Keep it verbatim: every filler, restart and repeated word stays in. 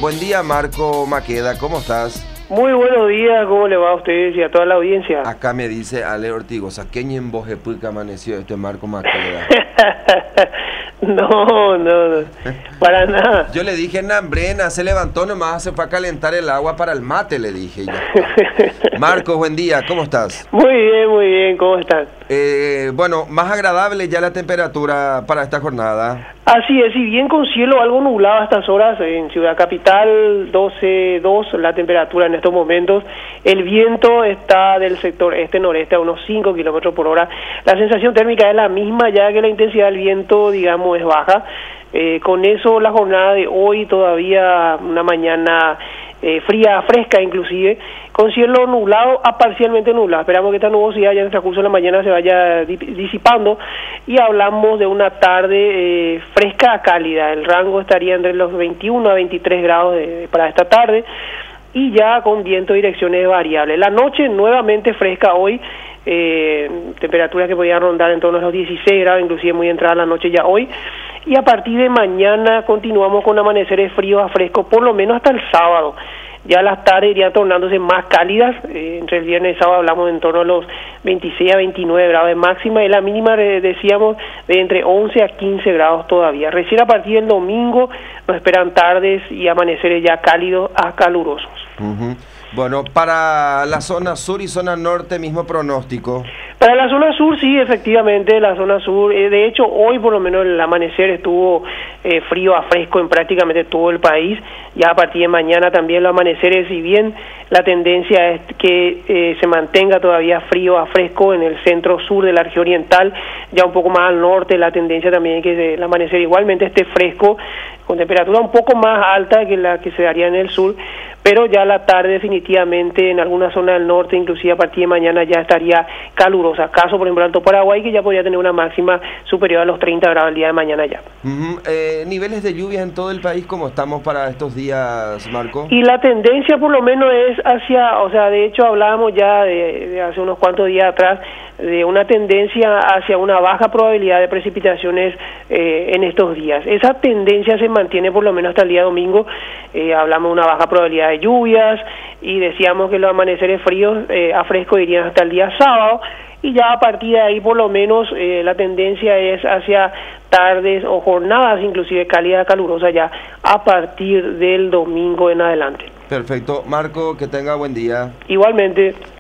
Buen día, Marco Maqueda, ¿cómo estás? Muy buenos días, ¿cómo le va a ustedes y a toda la audiencia? Acá me dice Ale Ortigosa, ¿qué en Bojepuca amaneció este Marco Maqueda? No, no, no, para nada. Yo le dije, Nambrena, se levantó nomás, se fue a calentar el agua para el mate, le dije. Ya. Marco, buen día, ¿cómo estás? Muy bien, muy bien, ¿cómo están? Eh, bueno, más agradable ya la temperatura para esta jornada. Así es, y bien con cielo algo nublado a estas horas en Ciudad Capital, doce punto dos la temperatura en estos momentos. El viento está del sector este-noreste a unos cinco kilómetros por hora. La sensación térmica es la misma, ya que la intensidad del viento, digamos, es baja. Eh, con eso la jornada de hoy todavía una mañana eh, fría, fresca inclusive, con cielo nublado a parcialmente nublado. Esperamos que esta nubosidad ya en el transcurso de la mañana se vaya disipando y hablamos de una tarde eh, fresca a cálida. El rango estaría entre los veintiuno a veintitrés grados de, para esta tarde y ya con viento de direcciones variables. La noche nuevamente fresca hoy, eh, temperaturas que podían rondar en torno a los dieciséis grados, inclusive muy entrada la noche ya hoy. Y a partir de mañana continuamos con amaneceres fríos a frescos, por lo menos hasta el sábado. Ya las tardes irían tornándose más cálidas, eh, entre el viernes y el sábado hablamos en torno a los veintiséis a veintinueve grados de máxima, y la mínima eh, decíamos de entre once a quince grados todavía. Recién a partir del domingo nos esperan tardes y amaneceres ya cálidos a calurosos. Uh-huh. Bueno, para la zona sur y zona norte, mismo pronóstico. Para la zona sur, sí, efectivamente, la zona sur, eh, de hecho, hoy por lo menos el amanecer estuvo eh, frío a fresco en prácticamente todo el país. Ya a partir de mañana también los amaneceres, si bien la tendencia es que eh, se mantenga todavía frío a fresco en el centro sur de la región oriental, ya un poco más al norte la tendencia también es que el amanecer igualmente esté fresco, con temperatura un poco más alta que la que se daría en el sur, pero ya la tarde definitivamente en alguna zona del norte, inclusive a partir de mañana ya estaría calurosa. Caso, por ejemplo, Alto Paraguay, que ya podría tener una máxima superior a los treinta grados el día de mañana ya. Uh-huh. eh, ¿Niveles de lluvia en todo el país cómo estamos para estos días, Marco? Y la tendencia por lo menos es hacia, o sea, de hecho hablábamos ya de, de hace unos cuantos días atrás, de una tendencia hacia una baja probabilidad de precipitaciones eh, en estos días. Esa tendencia se mantiene por lo menos hasta el día domingo. Eh, hablamos de una baja probabilidad de lluvias y decíamos que los amaneceres fríos eh, a fresco irían hasta el día sábado, y ya a partir de ahí por lo menos eh, la tendencia es hacia tardes o jornadas inclusive cálida calurosa ya a partir del domingo en adelante. Perfecto. Marco, que tenga buen día. Igualmente.